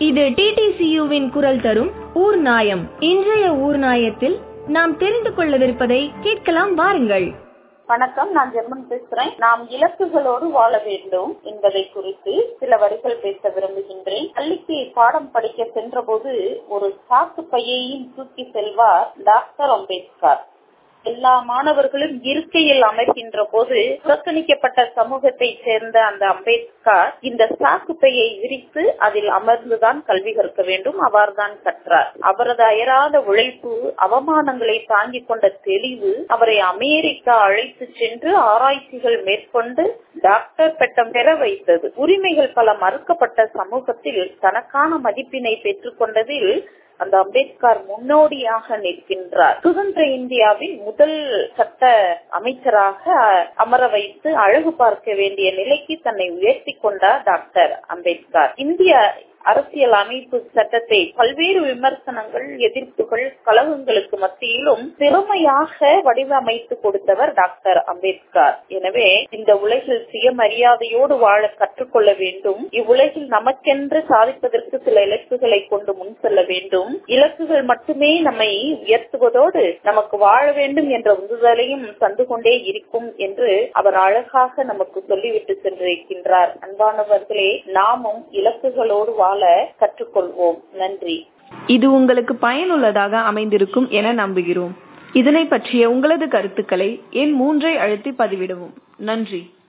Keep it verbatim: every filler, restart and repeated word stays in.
இது D D C யுவின் குரல் தரும் ஊர் நாயம். இன்றைய ஊர் நாயத்தில் நாம் தெரிந்து கொள்ளவிருப்பதை கேட்கலாம், வாருங்கள். வணக்கம், நான் ஜெர்மன் பேசுறேன். நாம் இலக்குகளோடு வாழ வேண்டும் என்பதை குறித்து சில வரிகள் பேச விரும்புகின்றேன். பள்ளிக்கு பாடம் படிக்க சென்ற போது ஒரு சாக்கு பையையும் தூக்கி செல்வார் டாக்டர் அம்பேத்கர். எல்லா மாணவர்களும் இருக்கையில் அமர்கின்ற போது புறக்கணிக்கப்பட்ட சமூகத்தை சேர்ந்த அந்த அம்பேத்கர் இந்த சாக்கு பையை விரித்து அதில் அமர்ந்துதான் கல்வி கற்க வேண்டும், அவ்வாறுதான் கற்றார். அவரது அயராத உழைப்பு, அவமானங்களை தாங்கிக் கொண்ட தெளிவு அவரை அமெரிக்கா அழைத்து சென்று ஆராய்ச்சிகள் மேற்கொண்டு டாக்டர் பட்டம் பெற வைத்தது. உரிமைகள் பல மறுக்கப்பட்ட சமூகத்தில் தனக்கான மதிப்பினை பெற்றுக் கொண்டதில் அந்த அம்பேத்கர் முன்னோடியாக நிற்கின்றார். சுதந்திர இந்தியாவின் முதல் சட்ட அமைச்சராக அமர வைத்து அழகு பார்க்க வேண்டிய நிலைக்கு தன்னை உயர்த்தி கொண்டார் டாக்டர் அம்பேத்கர். இந்திய அரசியல் அமைப்பு சட்டத்தை பல்வேறு விமர்சனங்கள், எதிர்ப்புகள், கலகங்களுக்கு மத்தியிலும் திறமையாக வடிவமைத்து கொடுத்தவர் டாக்டர் அம்பேத்கர். எனவே இந்த உலகில் சுயமரியாதையோடு வாழ கற்றுக்கொள்ள வேண்டும். இவ்வுலகில் நமக்கென்று சாதிப்பதற்கு சில இலக்குகளை கொண்டு முன் செல்ல வேண்டும். இலக்குகள் மட்டுமே நம்மை உயர்த்துவதோடு நமக்கு வாழ வேண்டும் என்ற உந்துதலையும் தந்து கொண்டே இருக்கும் என்று அவர் அழகாக நமக்கு சொல்லிவிட்டு சென்றிருக்கின்றார். அன்பானவர்களே, நாமும் இலக்குகளோடு வாழ கற்றுக்கொள்வோம். நன்றி. இது உங்களுக்கு பயனுள்ளதாக அமைந்திருக்கும் என நம்புகிறோம். இதனை பற்றிய உங்களது கருத்துக்களை எண் மூன்றை அழுத்தி பதிவிடவும். நன்றி.